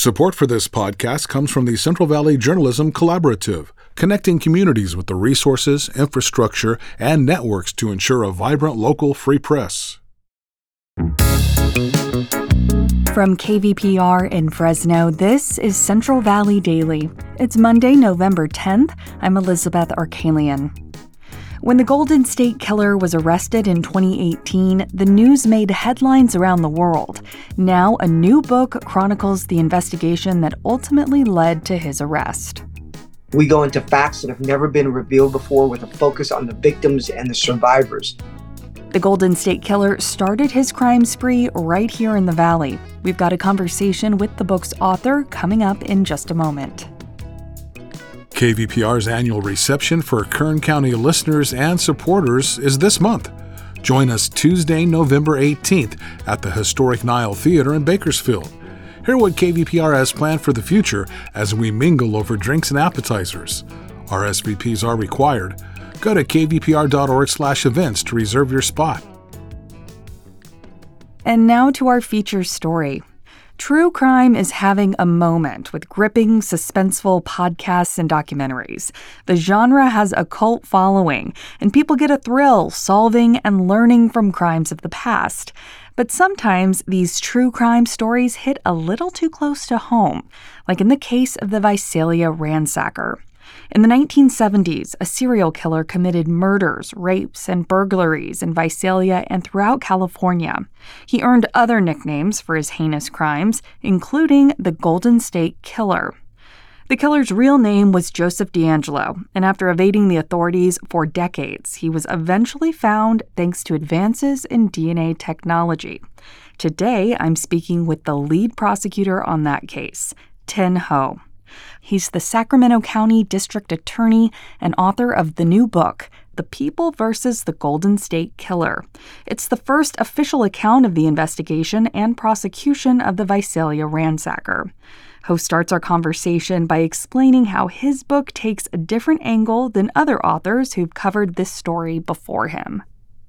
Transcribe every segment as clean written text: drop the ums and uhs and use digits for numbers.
Support for this podcast comes from the Central Valley Journalism Collaborative, connecting communities with the resources, infrastructure, and networks to ensure a vibrant local free press. From KVPR in Fresno, this is Central Valley Daily. It's Monday, November 10th. I'm Elizabeth Arkalian. When the Golden State Killer was arrested in 2018, the news made headlines around the world. Now, a new book chronicles the investigation that ultimately led to his arrest. We go into facts that have never been revealed before with a focus on the victims and the survivors. The Golden State Killer started his crime spree right here in the Valley. We've got a conversation with the book's author coming up in just a moment. KVPR's annual reception for Kern County listeners and supporters is this month. Join us Tuesday, November 18th at the historic Nile Theater in Bakersfield. Hear what KVPR has planned for the future as we mingle over drinks and appetizers. RSVPs are required. Go to kvpr.org/events to reserve your spot. And now to our feature story. True crime is having a moment with gripping, suspenseful podcasts and documentaries. The genre has a cult following, and people get a thrill solving and learning from crimes of the past. But sometimes these true crime stories hit a little too close to home, like in the case of the Visalia ransacker. In the 1970s, a serial killer committed murders, rapes, and burglaries in Visalia and throughout California. He earned other nicknames for his heinous crimes, including the Golden State Killer. The killer's real name was Joseph DeAngelo, and after evading the authorities for decades, he was eventually found thanks to advances in DNA technology. Today, I'm speaking with the lead prosecutor on that case, Tin Ho. He's the Sacramento County District Attorney and author of the new book, The People vs. the Golden State Killer. It's the first official account of the investigation and prosecution of the Visalia ransacker. Ho starts our conversation by explaining how his book takes a different angle than other authors who've covered this story before him.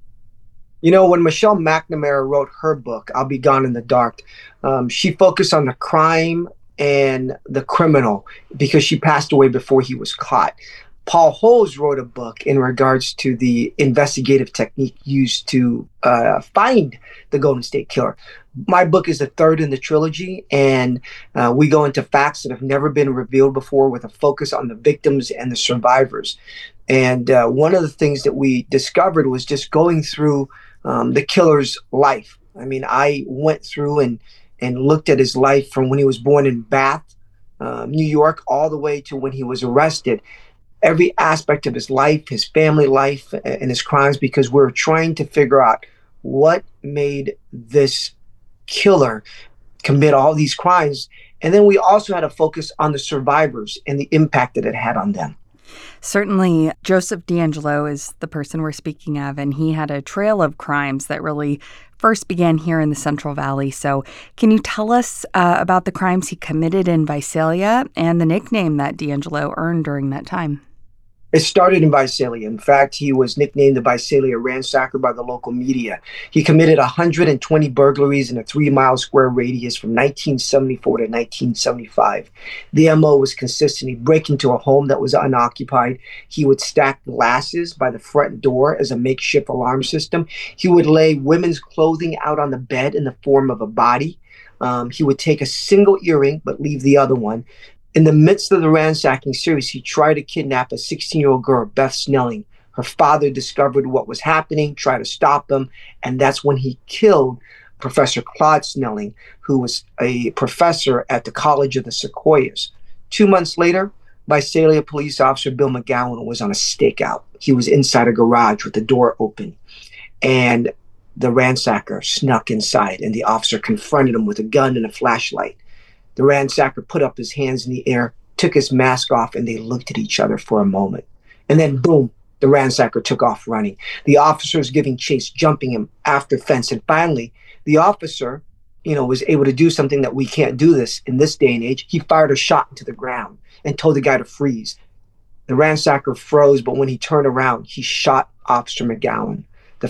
You know, when Michelle McNamara wrote her book, I'll Be Gone in the Dark, she focused on the crime and the criminal because she passed away before he was caught. Paul Holes wrote a book in regards to the investigative technique used to find the Golden State Killer. My book is the third in the trilogy, and we go into facts that have never been revealed before with a focus on the victims and the survivors. And one of the things that we discovered was just going through the killer's life. I mean, I went through and looked at his life from when he was born in Bath, New York, all the way to when he was arrested. Every aspect of his life, his family life, and his crimes, because we're trying to figure out what made this killer commit all these crimes. And then we also had a focus on the survivors and the impact that it had on them. Certainly, Joseph DeAngelo is the person we're speaking of, and he had a trail of crimes that really first began here in the Central Valley. So can you tell us about the crimes he committed in Visalia and the nickname that DeAngelo earned during that time? It started in Visalia. In fact, he was nicknamed the Visalia ransacker by the local media. He committed 120 burglaries in a 3-mile square radius from 1974 to 1975. The MO was consistent. He'd break into a home that was unoccupied. He would stack glasses by the front door as a makeshift alarm system. He would lay women's clothing out on the bed in the form of a body. He would take a single earring but leave the other one. In the midst of the ransacking series, he tried to kidnap a 16-year-old girl, Beth Snelling. Her father discovered what was happening, tried to stop him, and that's when he killed Professor Claude Snelling, who was a professor at the College of the Sequoias. 2 months later, Visalia police officer Bill McGowan was on a stakeout. He was inside a garage with the door open, and the ransacker snuck inside, and the officer confronted him with a gun and a flashlight. The ransacker put up his hands in the air, took his mask off, and they looked at each other for a moment. And then, boom, the ransacker took off running. The officer was giving chase, jumping him after fence. And finally, the officer, was able to do something that we can't do this in this day and age. He fired a shot into the ground and told the guy to freeze. The ransacker froze, but when he turned around, he shot Officer McGowan.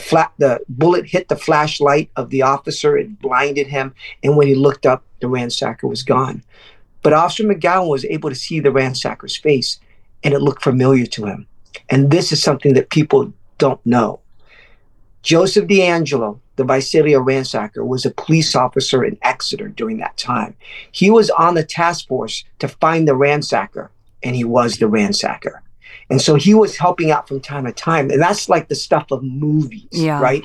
The bullet hit the flashlight of the officer. It blinded him. And when he looked up, the ransacker was gone. But Officer McGowan was able to see the ransacker's face, and it looked familiar to him. And this is something that people don't know. Joseph DeAngelo, the Visalia ransacker, was a police officer in Exeter during that time. He was on the task force to find the ransacker, and he was the ransacker. And so he was helping out from time to time. And that's like the stuff of movies, right?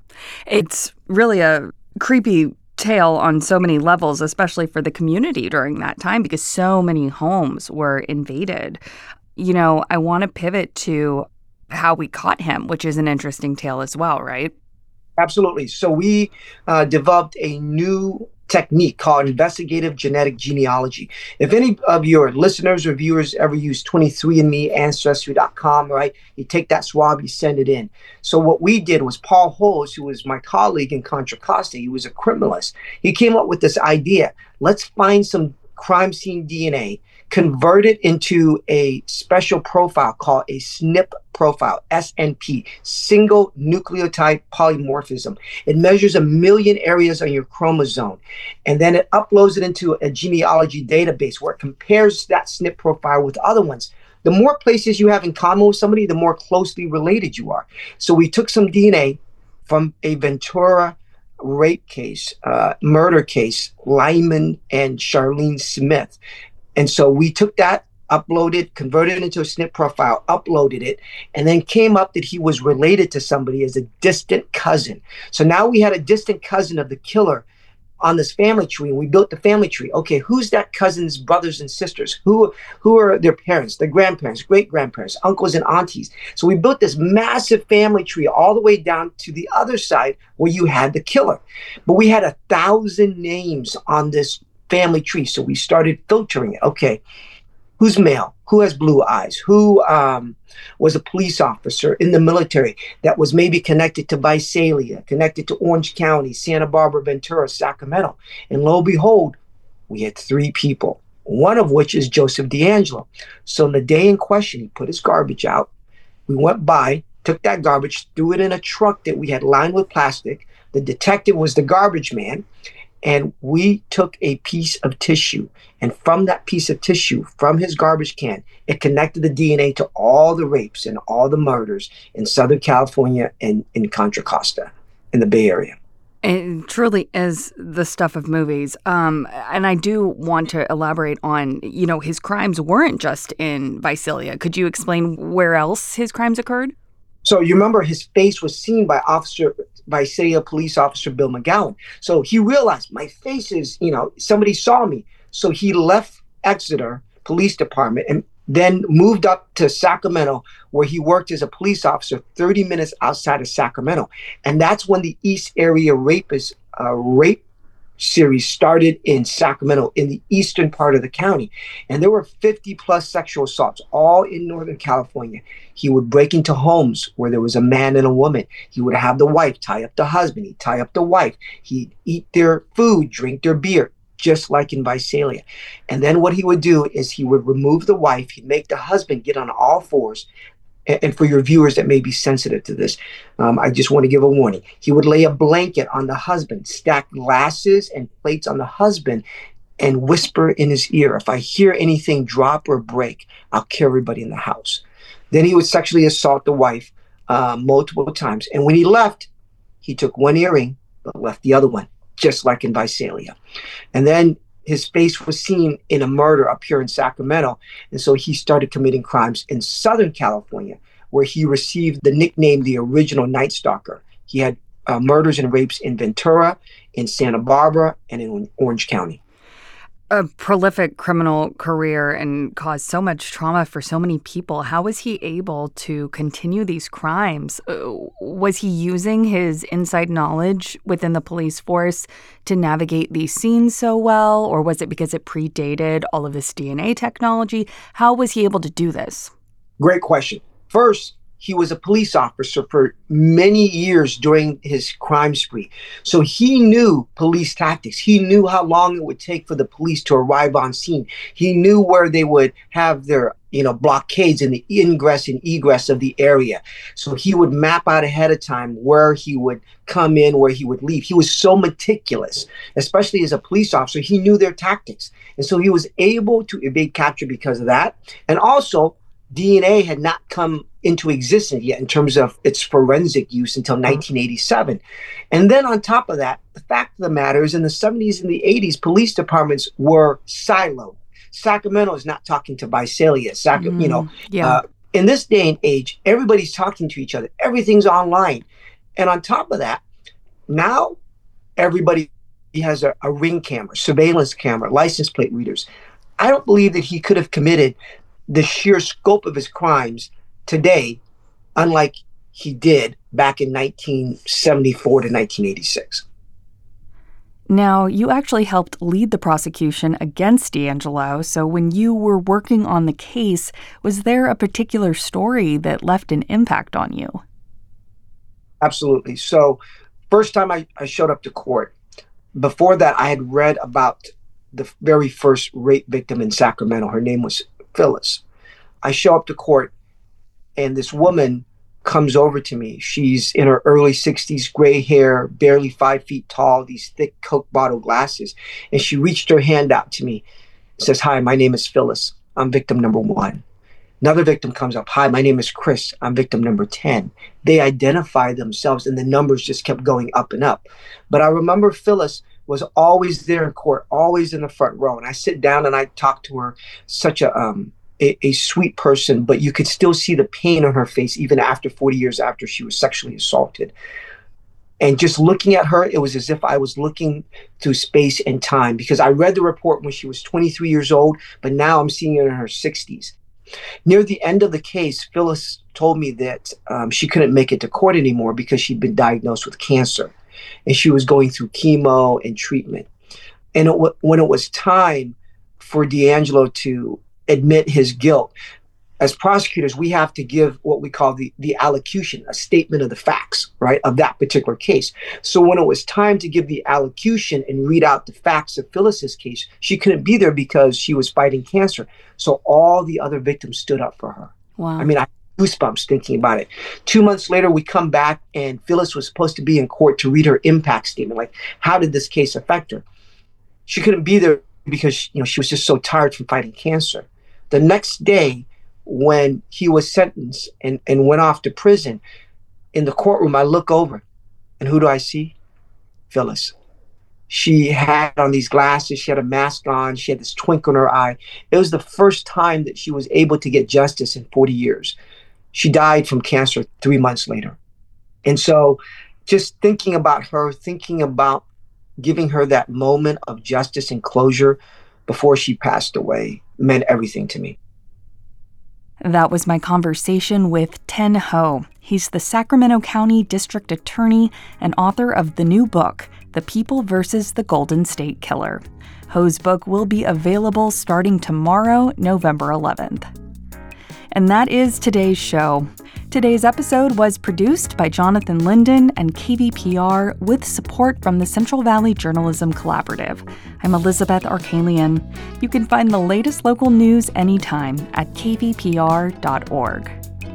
It's really a creepy tale on so many levels, especially for the community during that time, because so many homes were invaded. You know, I want to pivot to how we caught him, which is an interesting tale as well, right? Absolutely. So we developed a new technique called investigative genetic genealogy. If any of your listeners or viewers ever use 23andMe, Ancestry.com, right? You take that swab, you send it in. So what we did was Paul Holes, who was my colleague in Contra Costa, he was a criminalist. He came up with this idea. Let's find some crime scene DNA, convert it into a special profile called a SNP profile, SNP, single nucleotide polymorphism. It measures 1 million areas on your chromosome, and then it uploads it into a genealogy database where it compares that SNP profile with other ones. The more places you have in common with somebody, the more closely related you are. So we took some DNA from a Ventura rape case, murder case, Lyman and Charlene Smith. And so we took that, uploaded, converted it into a SNP profile, uploaded it, and then came up that he was related to somebody as a distant cousin. So now we had a distant cousin of the killer on this family tree, and we built the family tree. Okay, who's that cousin's brothers and sisters? Who are their parents, their grandparents, great-grandparents, uncles and aunties? So we built this massive family tree all the way down to the other side where you had the killer. But we had 1,000 names on this family tree. So we started filtering it. Okay, who's male? Who has blue eyes? Who was a police officer in the military that was maybe connected to Visalia, connected to Orange County, Santa Barbara, Ventura, Sacramento? And lo and behold, we had 3 people, one of which is Joseph DeAngelo. So on the day in question, he put his garbage out. We went by, took that garbage, threw it in a truck that we had lined with plastic. The detective was the garbage man. And we took a piece of tissue, and from that piece of tissue, from his garbage can, it connected the DNA to all the rapes and all the murders in Southern California and in Contra Costa in the Bay Area. It truly is the stuff of movies. And I do want to elaborate on, you know, his crimes weren't just in Visalia. Could you explain where else his crimes occurred? So you remember his face was seen by Visalia police officer Bill McGowan. So he realized my face is, you know, somebody saw me. So he left Exeter Police Department and then moved up to Sacramento, where he worked as a police officer 30 minutes outside of Sacramento. And that's when the East Area rape series started in Sacramento, in the eastern part of the county. And there were 50 plus sexual assaults, all in Northern California. He would break into homes where there was a man and a woman. He would have the wife tie up the husband. He'd tie up the wife. He'd eat their food, drink their beer, just like in Visalia. And then what he would do is he would remove the wife. He'd make the husband get on all fours. And for your viewers that may be sensitive to this, I just want to give a warning. He would lay a blanket on the husband, stack glasses and plates on the husband, and whisper in his ear, if I hear anything drop or break, I'll kill everybody in the house. Then he would sexually assault the wife multiple times. And when he left, he took one earring, but left the other one, just like in Visalia. And then his face was seen in a murder up here in Sacramento. And so he started committing crimes in Southern California, where he received the nickname, the original Night Stalker. He had murders and rapes in Ventura, in Santa Barbara, and in Orange County. A prolific criminal career and caused so much trauma for so many people. How was he able to continue these crimes? Was he using his inside knowledge within the police force to navigate these scenes so well? Or was it because it predated all of this DNA technology? How was he able to do this? Great question. First, he was a police officer for many years during his crime spree. So he knew police tactics. He knew how long it would take for the police to arrive on scene. He knew where they would have their blockades in the ingress and egress of the area. So he would map out ahead of time where he would come in, where he would leave. He was so meticulous, especially as a police officer. He knew their tactics. And so he was able to evade capture because of that. And also, DNA had not come into existence yet in terms of its forensic use until 1987. And then on top of that, the fact of the matter is in the 70s and the 80s, police departments were siloed. Sacramento is not talking to Visalia. In this day and age, everybody's talking to each other. Everything's online. And on top of that, now everybody has a ring camera, surveillance camera, license plate readers. I don't believe that he could have committed the sheer scope of his crimes today, unlike he did back in 1974 to 1986. Now, you actually helped lead the prosecution against DeAngelo, so when you were working on the case, was there a particular story that left an impact on you? Absolutely. So, first time I showed up to court, before that, I had read about the very first rape victim in Sacramento. Her name was Phyllis. I show up to court, and this woman comes over to me. She's in her early 60s, gray hair, barely 5 feet tall, these thick Coke bottle glasses. And she reached her hand out to me, says, "Hi, my name is Phyllis. I'm victim number 1. Another victim comes up. "Hi, my name is Chris. I'm victim number 10. They identified themselves, and the numbers just kept going up and up. But I remember Phyllis was always there in court, always in the front row. And I sit down and I talk to her, such a sweet person, but you could still see the pain on her face even after 40 years after she was sexually assaulted. And just looking at her, it was as if I was looking through space and time, because I read the report when she was 23 years old, but now I'm seeing her in her 60s. Near the end of the case, Phyllis told me that she couldn't make it to court anymore because she'd been diagnosed with cancer, and she was going through chemo and treatment. And when it was time for DeAngelo to admit his guilt, as prosecutors, we have to give what we call the allocution, a statement of the facts, right, of that particular case. So when it was time to give the allocution and read out the facts of Phyllis's case, she couldn't be there because she was fighting cancer. So all the other victims stood up for her. Wow. I mean, I have goosebumps thinking about it. 2 months later, we come back and Phyllis was supposed to be in court to read her impact statement. Like, how did this case affect her? She couldn't be there because she was just so tired from fighting cancer. The next day, when he was sentenced and went off to prison, in the courtroom, I look over, and who do I see? Phyllis. She had on these glasses, she had a mask on, she had this twinkle in her eye. It was the first time that she was able to get justice in 40 years. She died from cancer 3 months later. And so just thinking about her, thinking about giving her that moment of justice and closure before she passed away meant everything to me. That was my conversation with Ten Ho. He's the Sacramento County District Attorney and author of the new book, The People vs. the Golden State Killer. Ho's book will be available starting tomorrow, November 11th. And that is today's show. Today's episode was produced by Jonathan Linden and KVPR with support from the Central Valley Journalism Collaborative. I'm Elizabeth Arkalian. You can find the latest local news anytime at kvpr.org.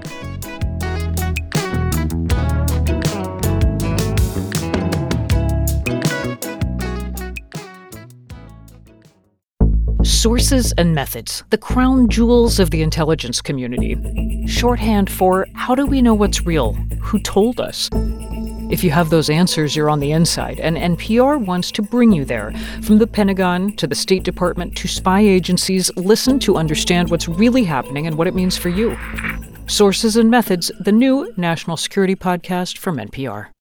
Sources and methods, the crown jewels of the intelligence community. Shorthand for how do we know what's real? Who told us? If you have those answers, you're on the inside, and NPR wants to bring you there. From the Pentagon to the State Department to spy agencies, listen to understand what's really happening and what it means for you. Sources and Methods, the new national security podcast from NPR.